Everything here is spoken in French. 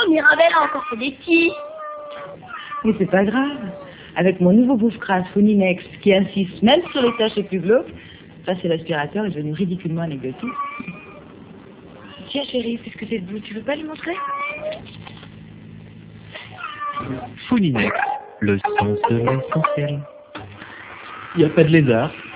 Mirabelle a encore fait des petits. Mais c'est pas grave. Avec mon nouveau bouffe-crasse Funinex qui insiste même sur les tâches les plus glauques, passer l'aspirateur est devenu ridiculement anecdotique. Tiens chérie, puisque c'est debout, tu veux pas lui montrer? Funinex, le sens de l'essentiel. Il n'y a pas de lézard.